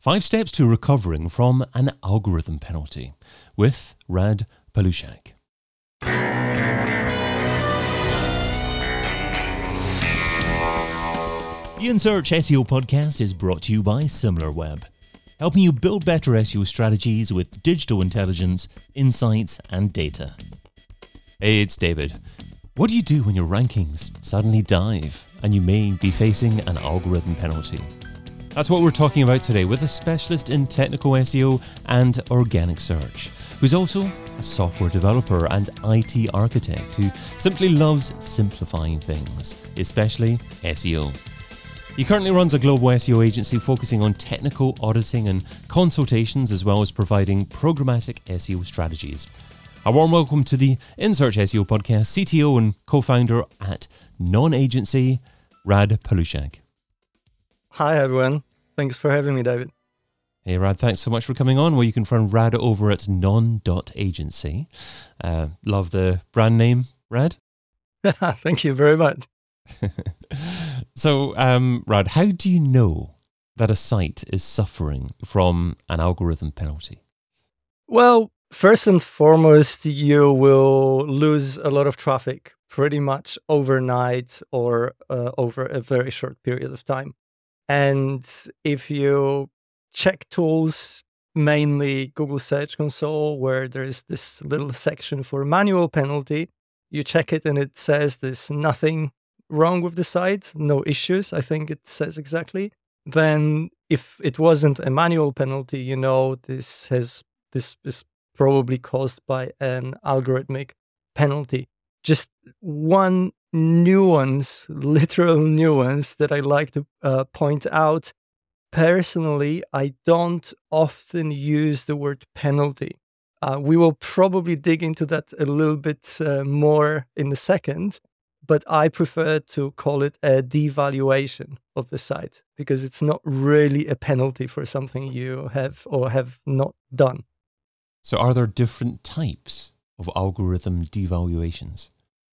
5 Steps to Recovering from an Algorithm Penalty with Rad Palushak. The InSearch SEO podcast is brought to you by SimilarWeb, helping you build better SEO strategies with digital intelligence, insights, and data. Hey, it's David. What do you do when your rankings suddenly dive and you may be facing an algorithm penalty? That's what we're talking about today with a specialist in technical SEO and organic search, who's also a software developer and IT architect who simply loves simplifying things, especially SEO. He currently runs a global SEO agency focusing on technical auditing and consultations, as well as providing programmatic SEO strategies. A warm welcome to the InSearch SEO podcast, CTO and co-founder at Non-Agency, Rad Palushak. Hi everyone. Thanks for having me, David. Hey Rad, thanks so much for coming on. Well, you can find Rad over at non.agency. Love the brand name, Rad. Thank you very much. So, Rad, how do you know that a site is suffering from an algorithm penalty? Well, first and foremost, you will lose a lot of traffic pretty much overnight or over a very short period of time. And if you check tools, mainly Google Search Console, where there's this little section for manual penalty, you check it and it says there's nothing wrong with the site, no issues, I think it says exactly. Then if it wasn't a manual penalty, you know this is probably caused by an algorithmic penalty. Just one nuance, literal nuance that I like to point out. Personally, I don't often use the word penalty. We will probably dig into that a little bit more in a second, but I prefer to call it a devaluation of the site because it's not really a penalty for something you have or have not done. So are there different types of algorithm devaluations?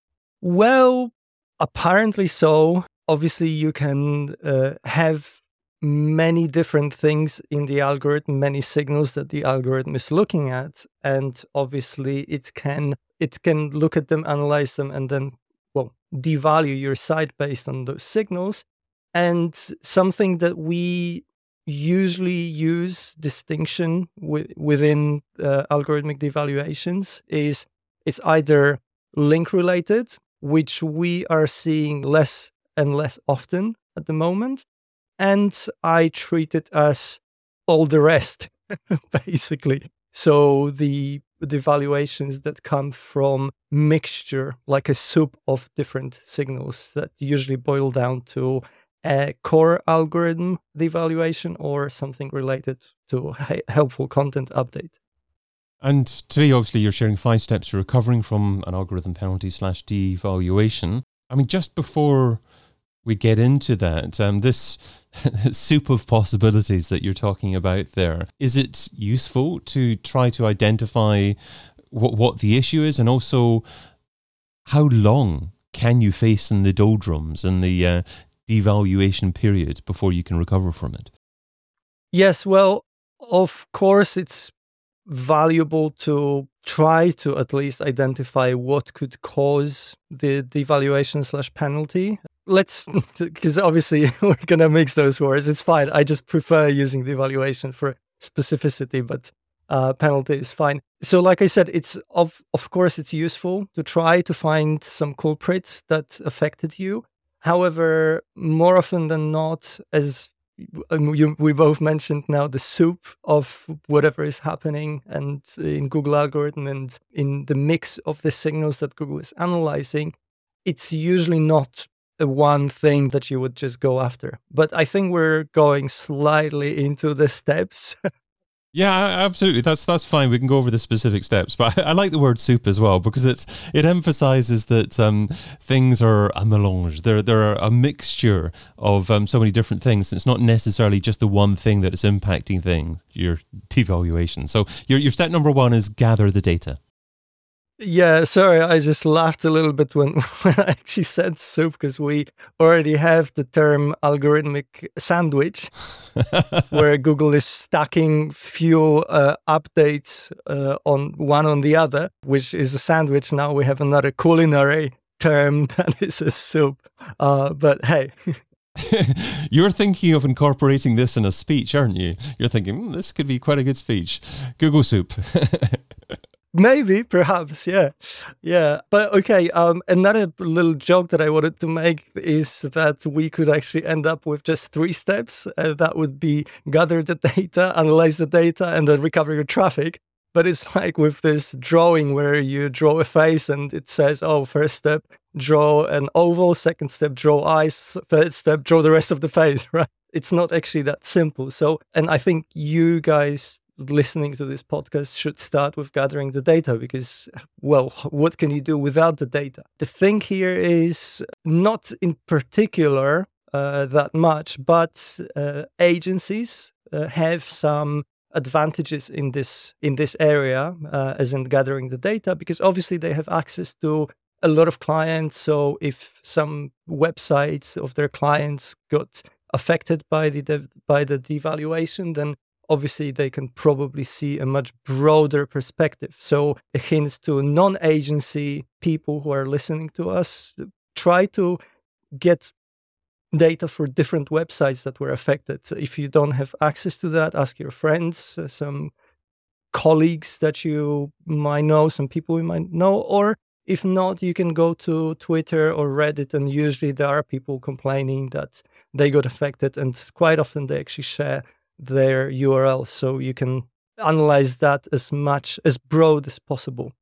Well, apparently so. Obviously, you can have many different things in the algorithm, many signals that the algorithm is looking at, and obviously it can look at them, analyze them, and then devalue your site based on those signals. And something that we usually use distinction within algorithmic devaluations is it's either link related, which we are seeing less and less often at the moment. And I treat it as all the rest, basically. So the devaluations that come from mixture, like a soup of different signals that usually boil down to a core algorithm devaluation or something related to helpful content update. And today, obviously, you're sharing 5 steps to recovering from an algorithm penalty / devaluation. I mean, just before we get into that, this soup of possibilities that you're talking about there, is it useful to try to identify what the issue is, and also how long can you face in the doldrums and the devaluation period before you can recover from it? Yes, well, of course, it's valuable to try to at least identify what could cause the devaluation / penalty. Because obviously we're going to mix those words. It's fine. I just prefer using devaluation for specificity, but penalty is fine. So like I said, it's of course it's useful to try to find some culprits that affected you. However, more often than not, as we both mentioned now, the soup of whatever is happening and in Google algorithm and in the mix of the signals that Google is analyzing, it's usually not a one thing that you would just go after. But I think we're going slightly into the steps. Yeah, absolutely. That's fine. We can go over the specific steps, but I like the word soup as well because it emphasizes that things are a melange. They're a mixture of so many different things. It's not necessarily just the one thing that is impacting things. Your devaluation. So your step number 1 is gather the data. Yeah, sorry, I just laughed a little bit when I actually said soup, because we already have the term algorithmic sandwich, where Google is stacking few updates on one on the other, which is a sandwich. Now we have another culinary term that is a soup. But hey. You're thinking of incorporating this in a speech, aren't you? You're thinking, this could be quite a good speech. Google soup. Maybe, perhaps, yeah. But okay, another little joke that I wanted to make is that we could actually end up with just 3 steps. That would be gather the data, analyze the data, and then recover your traffic. But it's like with this drawing where you draw a face and it says, oh, first step, draw an oval, second step, draw eyes, third step, draw the rest of the face, right? It's not actually that simple. So, and I think you guys listening to this podcast should start with gathering the data, because, well, what can you do without the data? The thing here is not in particular that much, but agencies have some advantages in this area, as in gathering the data, because obviously they have access to a lot of clients. So if some websites of their clients got affected by the devaluation, then obviously they can probably see a much broader perspective. So a hint to non-agency people who are listening to us, try to get data for different websites that were affected. If you don't have access to that, ask your friends, some colleagues that you might know, some people you might know, or if not, you can go to Twitter or Reddit, and usually there are people complaining that they got affected, and quite often they actually share their URL, so you can analyze that as broad as possible.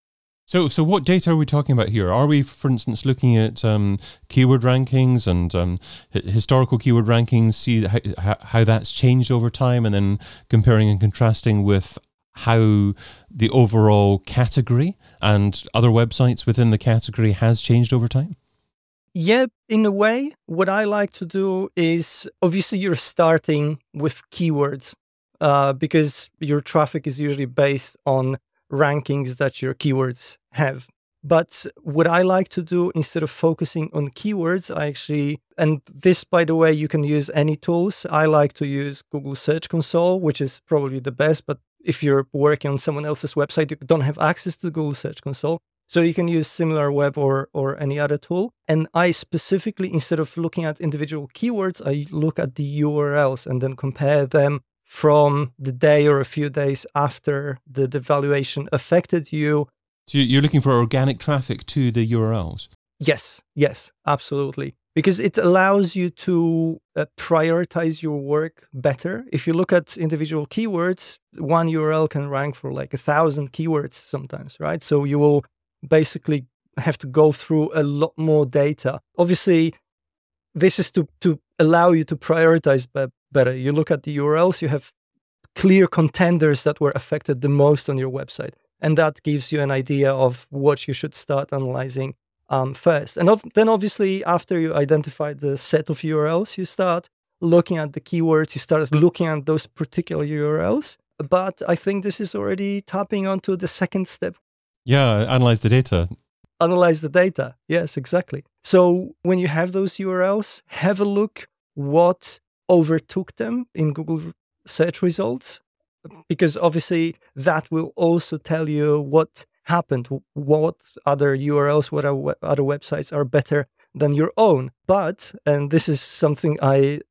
So what data are we talking about here? Are we, for instance, looking at keyword rankings and historical keyword rankings, see how that's changed over time, and then comparing and contrasting with how the overall category and other websites within the category has changed over time? Yeah, in a way, what I like to do is, obviously you're starting with keywords because your traffic is usually based on rankings that your keywords have. But what I like to do, instead of focusing on keywords, I actually, and this, by the way, you can use any tools. I like to use Google Search Console, which is probably the best, but if you're working on someone else's website, you don't have access to Google Search Console. So you can use SimilarWeb or any other tool. And I specifically, instead of looking at individual keywords, I look at the URLs and then compare them from the day or a few days after the devaluation affected you. So you're looking for organic traffic to the URLs? Yes, absolutely. Because it allows you to prioritize your work better. If you look at individual keywords, one URL can rank for like 1,000 keywords sometimes, right? So you will basically have to go through a lot more data. Obviously, this is to allow you to prioritize better. You look at the URLs, you have clear contenders that were affected the most on your website. And that gives you an idea of what you should start analyzing first. And then obviously, after you identify the set of URLs, you start looking at the keywords, you start looking at those particular URLs. But I think this is already tapping onto the second step. Yeah, analyze the data. Analyze the data. Yes, exactly. So when you have those URLs, have a look what overtook them in Google search results, because obviously that will also tell you what happened, what other URLs, what other websites are better than your own. But, and this is something I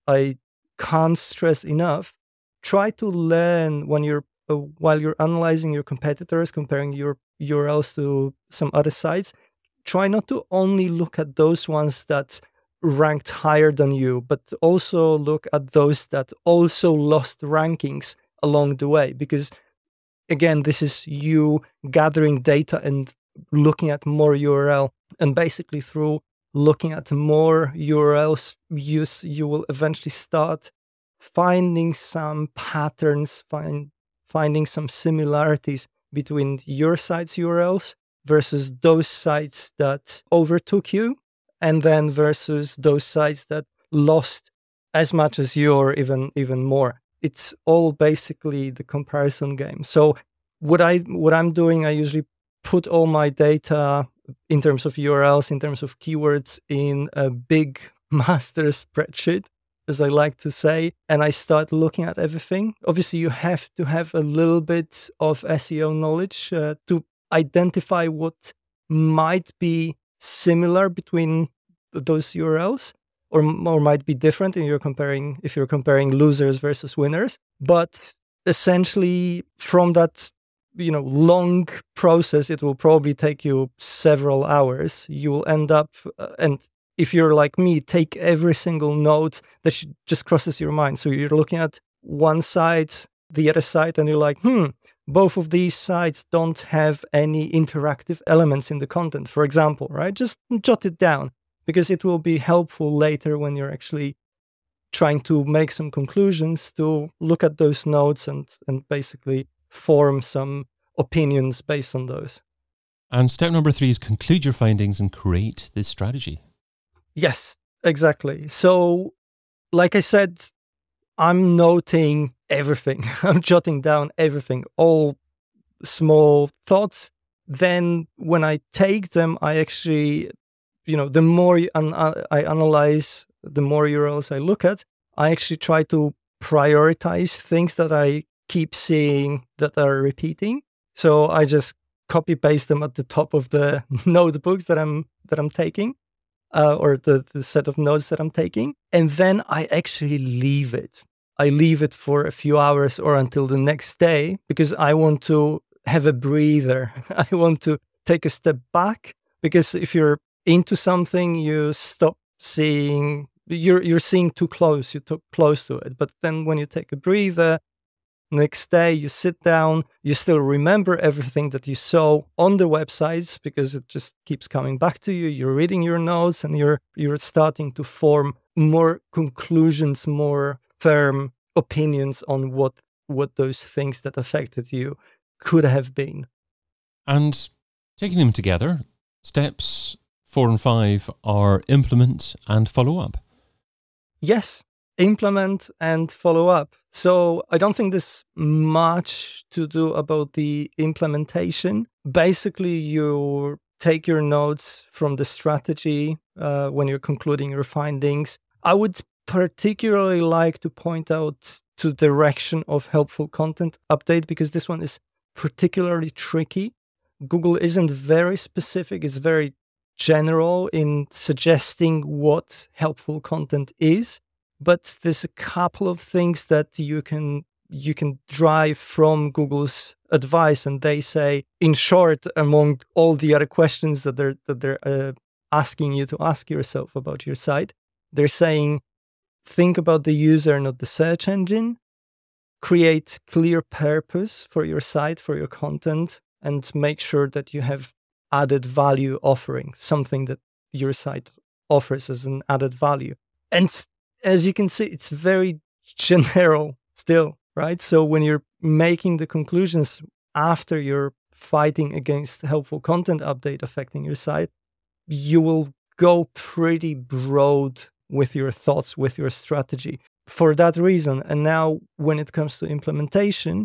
can't stress enough, try to learn when you're while you're analyzing your competitors, comparing your URLs to some other sites, try not to only look at those ones that ranked higher than you, but also look at those that also lost rankings along the way. Because again, this is you gathering data and looking at more URL, and basically through looking at more URLs, you will eventually start finding some patterns, finding some similarities between your site's URLs versus those sites that overtook you, and then versus those sites that lost as much as you or even more. It's all basically the comparison game. So what I'm doing, I usually put all my data in terms of URLs, in terms of keywords, in a big master spreadsheet, as I like to say, and I start looking at everything. Obviously, you have to have a little bit of SEO knowledge to identify what might be similar between those URLs, or might be different if you're comparing losers versus winners. But essentially, from that long process, it will probably take you several hours. You will end up, and if you're like me, take every single note that just crosses your mind. So you're looking at one site, the other site, and you're like, both of these sites don't have any interactive elements in the content, for example, right? Just jot it down, because it will be helpful later when you're actually trying to make some conclusions, to look at those notes and basically form some opinions based on those. And step number 3 is conclude your findings and create this strategy. Yes, exactly. So, like I said, I'm noting everything. I'm jotting down everything, all small thoughts. Then when I take them, I actually, the more I analyze, the more URLs I look at, I actually try to prioritize things that I keep seeing that are repeating. So I just copy paste them at the top of the notebook that I'm taking, or the set of notes that I'm taking, and then I actually leave it. I leave it for a few hours or until the next day, because I want to have a breather. I want to take a step back, because if you're into something, you stop seeing. You're seeing too close. You're too close to it. But then when you take a breather, next day you sit down, you still remember everything that you saw on the websites, because it just keeps coming back to you. You're reading your notes, and you're starting to form more conclusions, more firm opinions on what those things that affected you could have been. And taking them together, steps 4 and 5 are implement and follow up. Yes, implement and follow up. So I don't think there's much to do about the implementation. Basically, you take your notes from the strategy when you're concluding your findings. I would particularly like to point out to direction of helpful content update, because this one is particularly tricky. Google isn't very specific, it's very general in suggesting what helpful content is, but there's a couple of things that you can drive from Google's advice, and they say, in short, among all the other questions that they're asking you to ask yourself about your site, they're saying, think about the user, not the search engine. Create clear purpose for your site, for your content, and make sure that you have added value offering, something that your site offers as an added value. And as you can see, it's very general still, right? So when you're making the conclusions after you're fighting against helpful content update affecting your site, you will go pretty broad with your thoughts, with your strategy. For that reason, and now when it comes to implementation,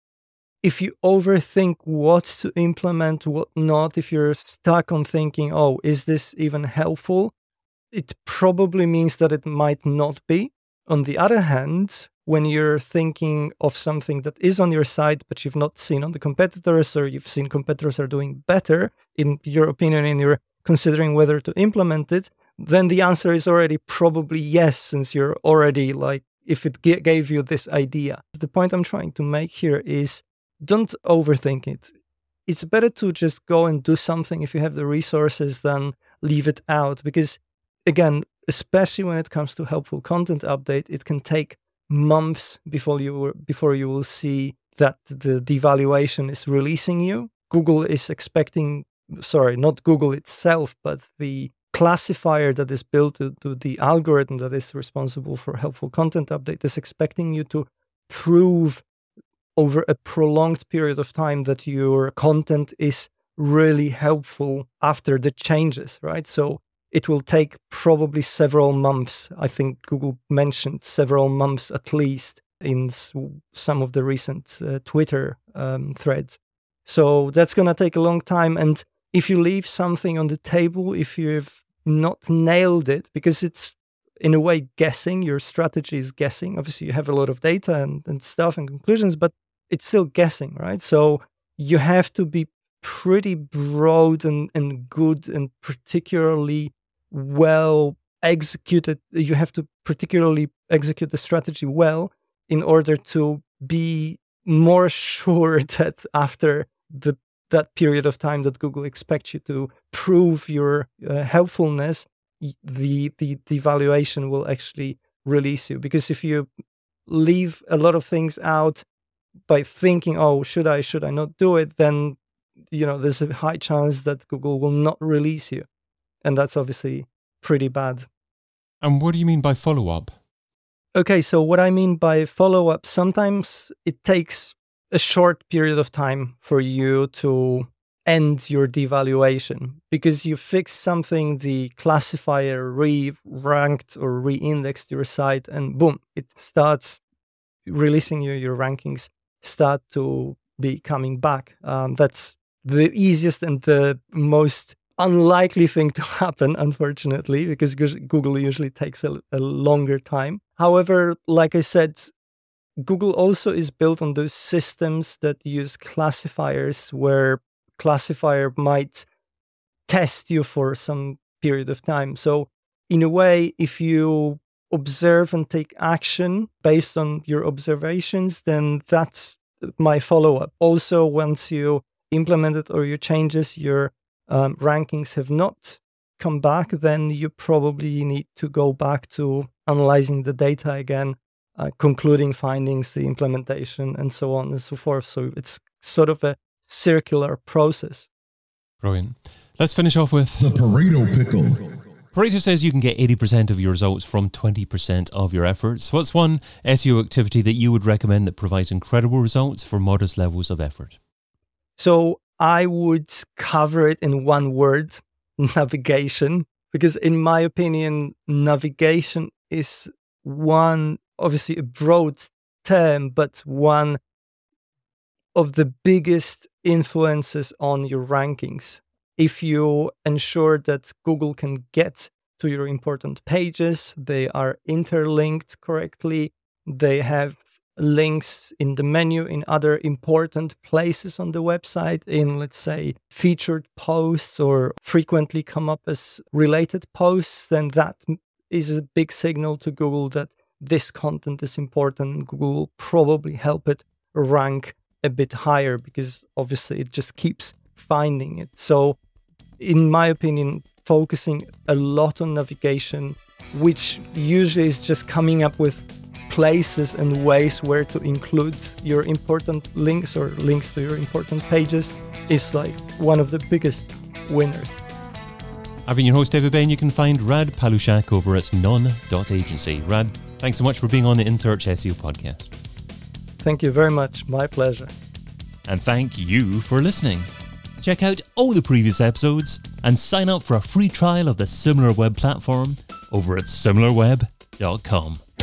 if you overthink what to implement, what not, if you're stuck on thinking, oh, is this even helpful? It probably means that it might not be. On the other hand, when you're thinking of something that is on your site, but you've not seen on the competitors, or you've seen competitors are doing better, in your opinion, and you're considering whether to implement it, then the answer is already probably yes, since you're already like, if it gave you this idea. The point I'm trying to make here is, don't overthink it. It's better to just go and do something if you have the resources than leave it out. Because again, especially when it comes to helpful content update, it can take months before you will see that the devaluation is releasing you. Google is expecting, not Google itself, but the classifier that is built to the algorithm that is responsible for helpful content update is expecting you to prove over a prolonged period of time that your content is really helpful after the changes, right? So it will take probably several months. I think Google mentioned several months at least in some of the recent Twitter threads. So that's going to take a long time. And if you leave something on the table, if you've not nailed it, because it's in a way guessing, your strategy is guessing. Obviously, you have a lot of data and stuff and conclusions, but it's still guessing, right? So you have to be pretty broad and good and particularly well executed. You have to particularly execute the strategy well in order to be more sure that after that period of time that Google expects you to prove your helpfulness, the evaluation will actually release you. Because if you leave a lot of things out by thinking, oh, should I not do it, then there's a high chance that Google will not release you. And that's obviously pretty bad. And what do you mean by follow-up? Okay, so what I mean by follow-up, sometimes it takes a short period of time for you to end your devaluation because you fixed something, the classifier re-ranked or re-indexed your site, and boom, it starts releasing your rankings start to be coming back. That's the easiest and the most unlikely thing to happen, unfortunately, because Google usually takes a longer time. However, like I said, Google also is built on those systems that use classifiers where classifier might test you for some period of time. So in a way, if you observe and take action based on your observations, then that's my follow-up. Also, once you implement it or your changes, your rankings have not come back, then you probably need to go back to analyzing the data again, concluding findings, the implementation, and so on and so forth. So it's sort of a circular process. Brilliant. Let's finish off with the Pareto pickle. Pareto says you can get 80% of your results from 20% of your efforts. What's one SEO activity that you would recommend that provides incredible results for modest levels of effort? So I would cover it in one word, navigation, because in my opinion, navigation is one, obviously a broad term, but one of the biggest influences on your rankings. If you ensure that Google can get to your important pages, they are interlinked correctly, they have links in the menu in other important places on the website, in, let's say, featured posts or frequently come up as related posts, then that is a big signal to Google that this content is important. Google will probably help it rank a bit higher because obviously it just keeps finding it. So in my opinion, focusing a lot on navigation, which usually is just coming up with places and ways where to include your important links or links to your important pages, is like one of the biggest winners. I've been your host, David Bain. You can find Rad Palushak over at non.agency. Rad, thanks so much for being on the InSearch SEO podcast. Thank you very much. My pleasure. And thank you for listening. Check out all the previous episodes and sign up for a free trial of the SimilarWeb platform over at similarweb.com.